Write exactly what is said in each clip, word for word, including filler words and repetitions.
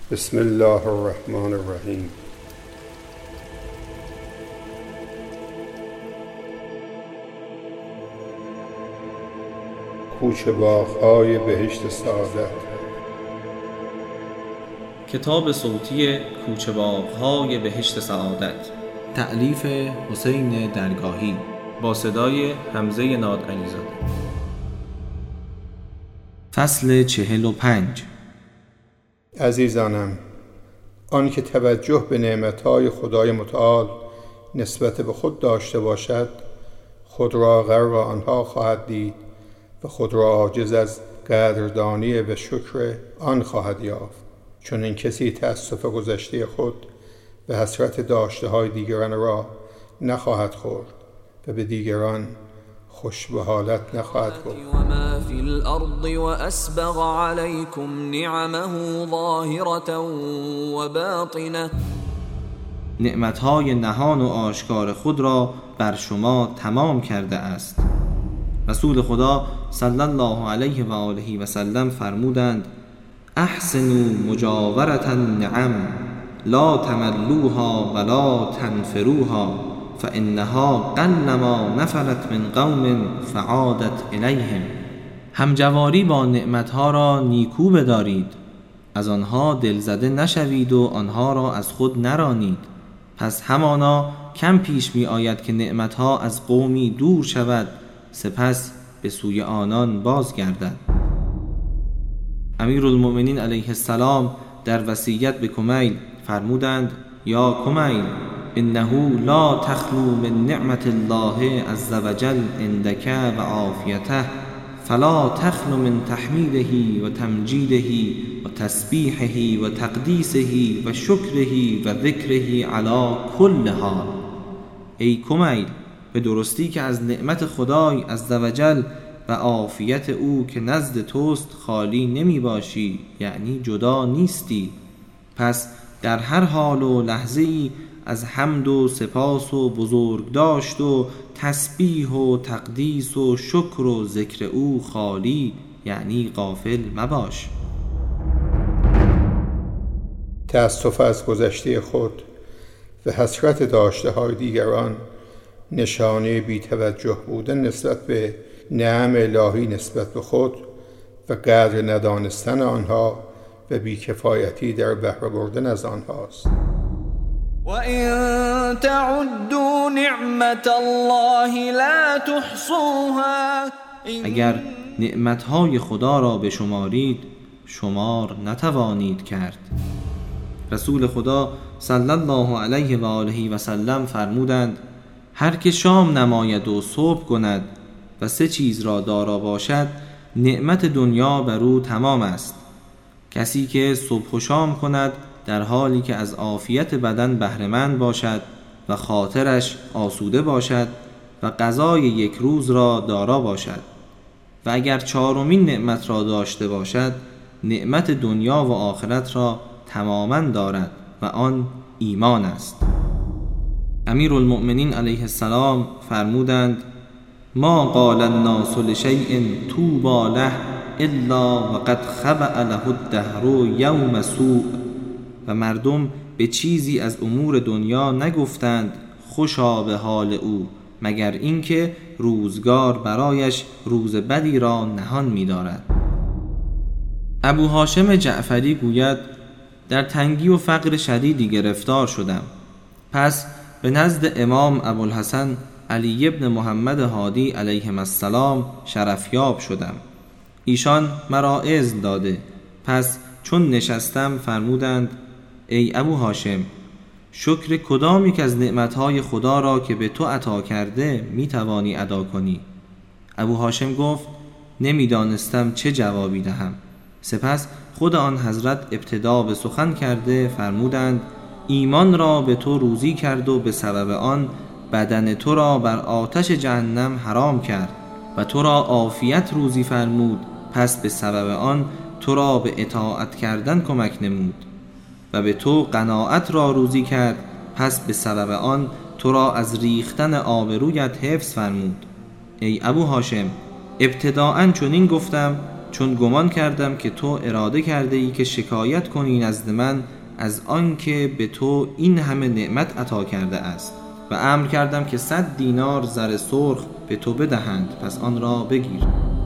بسم الله الرحمن الرحیم. کوچه باغ‌های بهشت سعادت. کتاب صوتی کوچه باغ‌های بهشت سعادت، تألیف حسین درگاهی، با صدای حمزه نادعلیزاده. فصل چهل و پنج. عزیزانم، آن که توجه به نعمتهای خدای متعال نسبت به خود داشته باشد، خود را غرق آنها خواهد دید و خود را عاجز از قدردانی و شکر آن خواهد یافت. چون این کسی تأسف گذشته خود و حسرت داشته های دیگران را نخواهد خورد و به دیگران خوش به حالت نخواهد گفت. و ما فی الارض و اسبغ علیکم نعمه ظاهرة و باطنه. نعمتهای نهان و آشکار خود را بر شما تمام کرده است. رسول خدا صلی الله علیه و آله و سلم فرمودند: احسنوا مجاورة النعم لا تملوها ولا تنفروها فانها قلما نفرت من قوم فعادت الیهم. همجواری با نعمتها را نیکو بدارید، از آنها دلزده نشوید و آنها را از خود نرانید، پس همانا کم پیش می آید که نعمتها از قومی دور شود سپس به سوی آنان بازگردد. امیرالمؤمنین علیه السلام در وصیت به کمیل فرمودند: یا کمیل، انه لا تخلو من نعمت الله عز وجل عندك و عافیته فلا تخلو من تحمیده و تمجیده و تسبیحه و تقدیسه و شکره و ذکره علی کل حال. ای کمیل، به درستی که از نعمت خدای عز وجل و عافیت او که نزد توست خالی نمی باشی، یعنی جدا نیستی، پس در هر حال و لحظه ای از حمد و سپاس و بزرگ داشت و تسبیح و تقدیس و شکر و ذکر او خالی، یعنی غافل مباش. تأسف از گذشته خود و حسرت داشته های دیگران نشانه بی توجه بودن نسبت به نعم الهی نسبت به خود و قدر ندانستن آنها و بیکفایتی در بهره بردن از آنهاست. و ان تعدوا نعمت الله لا تحصوها. اگر نعمتهای خدا را بشمارید شمار نتوانید کرد. رسول خدا صلی الله علیه و آله و سلم فرمودند: هر که شام نماید و صبح کند و سه چیز را دارا باشد، نعمت دنیا بر او تمام است. کسی که صبح و شام کند در حالی که از عافیت بدن بهره‌مند باشد و خاطرش آسوده باشد و غذای یک روز را دارا باشد، و اگر چهارمین نعمت را داشته باشد، نعمت دنیا و آخرت را تماما دارد و آن ایمان است. امیرالمؤمنین علیه السلام فرمودند: ما قال الناس لشیء طوبی له الا وقد خبأ له الدهر یوم سوء. و مردم به چیزی از امور دنیا نگفتند خوشا به حال او، مگر اینکه روزگار برایش روز بدی را نهان می دارد. ابو هاشم جعفری گوید: در تنگی و فقر شدیدی گرفتار شدم، پس به نزد امام ابوالحسن علی ابن محمد هادی علیهم السلام شرفیاب شدم. ایشان مرا اذن داده، پس چون نشستم فرمودند: ای ابو هاشم، شکر کدام یک از نعمتهای خدا را که به تو عطا کرده می توانی ادا کنی؟ ابو هاشم گفت: نمیدانستم چه جوابی دهم. سپس خود آن حضرت ابتدا به سخن کرده فرمودند: ایمان را به تو روزی کرد و به سبب آن بدن تو را بر آتش جهنم حرام کرد و تو را عافیت روزی فرمود، پس به سبب آن تو را به اطاعت کردن کمک نمود، و به تو قناعت را روزی کرد، پس به سبب آن تو را از ریختن آبرویت حفظ فرمود. ای ابو هاشم، ابتداءً چنین گفتم چون گمان کردم که تو اراده کرده ای که شکایت کنی نزد من از آن که به تو این همه نعمت عطا کرده است و امر کردم که صد دینار زر سرخ به تو بدهند، پس آن را بگیر.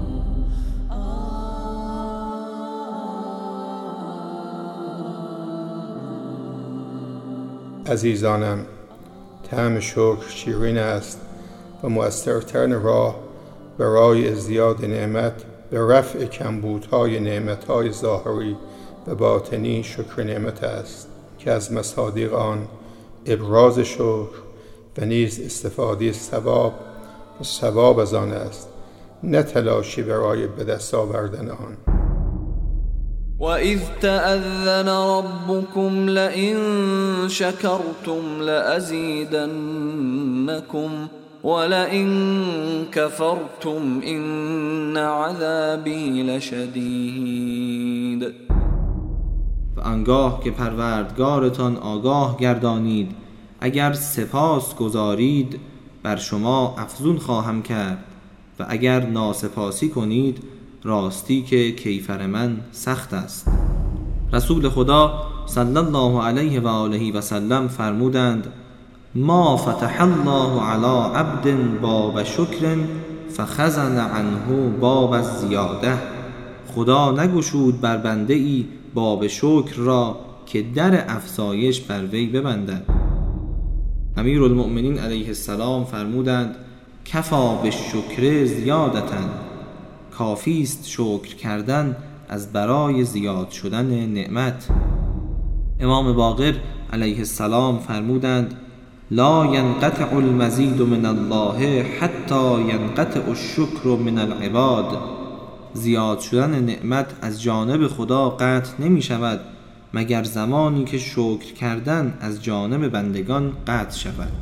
عزیزانم، طعم شکر شیرین است و مؤثرترین راه برای ازدیاد نعمت به رفع کمبودهای نعمتهای ظاهری و باطنی شکر نعمت است که از مصادیق آن ابراز شکر و نیز استفاده ثواب و ثواب از آن است، نه تلاشی برای به دست آوردن آن. وَإِذْ تَأَذَّنَ رَبُّكُمْ لَئِن شَكَرْتُمْ لَأَزِيدَنَّكُمْ وَلَئِن كَفَرْتُمْ إِنَّ عَذَابِي لَشَدِيدٌ. و آنگاه که پروردگارتان آگاه گردانید اگر سپاس گزارید بر شما افزون خواهم کرد و اگر ناسپاسی کنید راستی که کیفر من سخت است. رسول خدا صلی الله علیه و آله و سلم فرمودند: ما فتح الله علی عبد باب شکر فخزن عنه باب الزیاده. خدا نگشود بر بنده ای باب شکر را که در افزایش بر وی ببندد. امیرالمؤمنین علیه السلام فرمودند: کفا بالشکر زیادةً. کافی است شکر کردن از برای زیاد شدن نعمت. امام باقر علیه السلام فرمودند: لا ینقطع المزید من الله حتی ینقطع الشکر من العباد. زیاد شدن نعمت از جانب خدا قطع نمی شود مگر زمانی که شکر کردن از جانب بندگان قطع شود.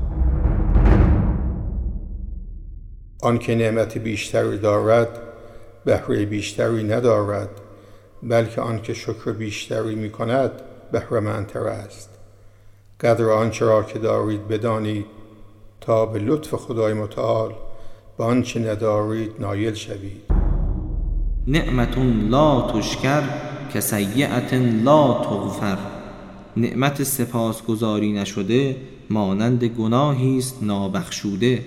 آن که نعمت بیشتری دارد بهره بیشتری ندارد، بلکه آن که شکر بیشتری می کند بهره‌مندتر است. قدر آنچه را که دارید بدانید تا به لطف خدای متعال به آنچه ندارید نایل شوید. نعمت لا تشکر کسیئة لا تغفر. نعمت سپاسگزاری نشده مانند گناهی است نابخشوده.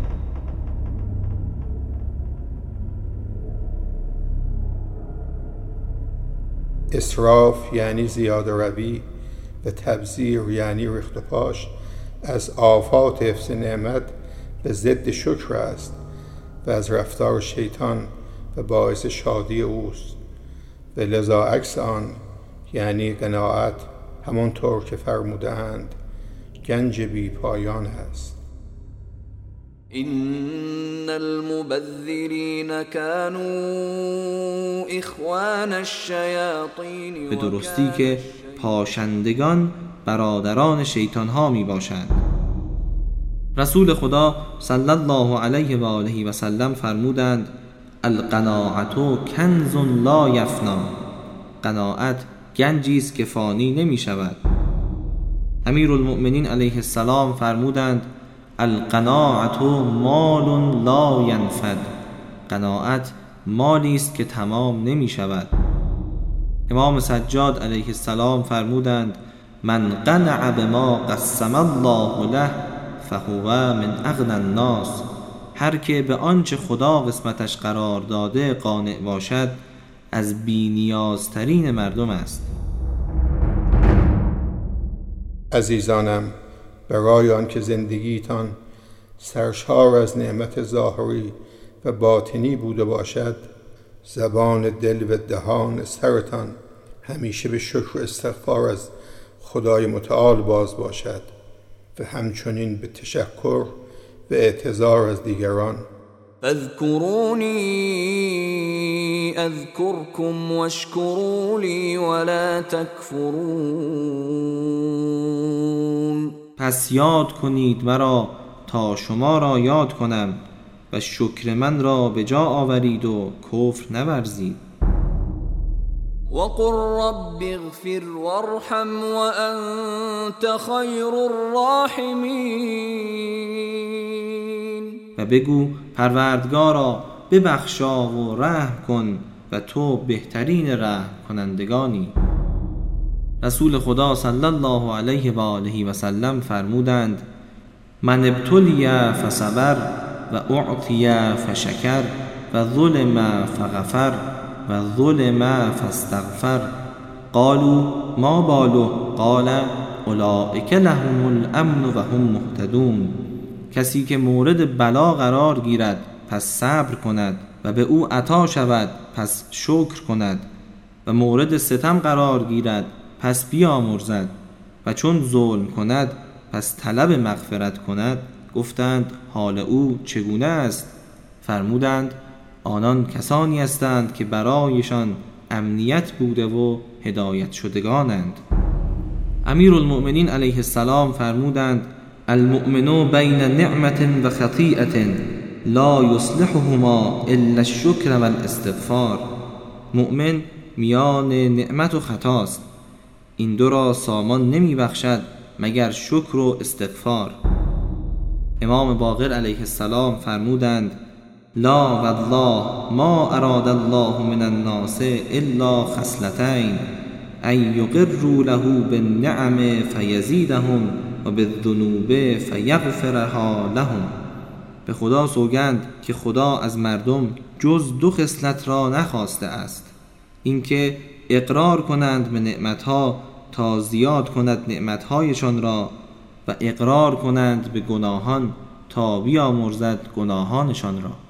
اسراف یعنی زیاده روی و تبذیر یعنی ریخت و پاش از آفات حفظ نعمت به ضد شکر است و از رفتار شیطان و باعث شادی اوست و لذا عکس آن یعنی قناعت همانطور که فرمودند گنج بی پایان است. إن المبذرین كانوا اخوان الشیاطین. به درستی که پاشندگان برادران شیطان ها می باشند. رسول خدا صلی الله علیه و آله و سلم فرمودند: القناعت کنز لا یفنا. قناعت گنجی است که فانی نمی شود. امیرالمؤمنین علیه السلام فرمودند: القناعت مال لا ینفد. قناعت مالی است که تمام نمی شود. امام سجاد علیه السلام فرمودند: من قنع بما قسم الله له فهو من اغنى الناس. هر که به آنچه خدا قسمتش قرار داده قانع باشد از بی نیازترین مردم است. عزیزانم، برای آن که زندگیتان سرشار از نعمت ظاهری و باطنی بوده باشد، زبان دل و دهان سرتان همیشه به شکر و استغفار از خدای متعال باز باشد و همچنین به تشکر و اعتذار از دیگران. اذکرونی اذکرکم واشکروا لی ولا تکفرون. پس یاد کنید مرا تا شما را یاد کنم و شکر من را به جا آورید و کفر نورزید. وقل رب اغفر وارحم وانت خیر الراحمین. و بگو پروردگارا ببخشا و رحم کن و تو بهترین رحم کنندگانی. رسول خدا صلی الله علیه و آله و سلم فرمودند: من ابتلی فصبر و اعطی فشکر و ظلم فغفر و ظلم فاستغفر. قالوا ما باله؟ قال اولئک لهم الامن و هم مهتدون. کسی که مورد بلا قرار گیرد پس صبر کند و به او عطا شود پس شکر کند و مورد ستم قرار گیرد پس بیامرزد و چون ظلم کند پس طلب مغفرت کند. گفتند حال او چگونه است؟ فرمودند آنان کسانی هستند که برایشان امنیت بوده و هدایت شدگانند. امیرالمؤمنین علیه السلام فرمودند المؤمن بین نعمت و خطیئة لا یصلحهما الا الشکر و الاستغفار. مؤمن میان نعمت و خطاست، این دو را سامان نمی بخشد مگر شکر و استغفار. امام باقر علیه السلام فرمودند لا والله ما اراد الله من الناس الا خصلتین ان یقروا له بالنعم فیزیدهم و بالذنوب فیغفرها لهم. به خدا سوگند که خدا از مردم جز دو خصلت را نخواسته است، اینکه اقرار کنند به نعمتها تا زیاد کند نعمتهایشان را و اقرار کنند به گناهان تا بیامرزد گناهانشان را.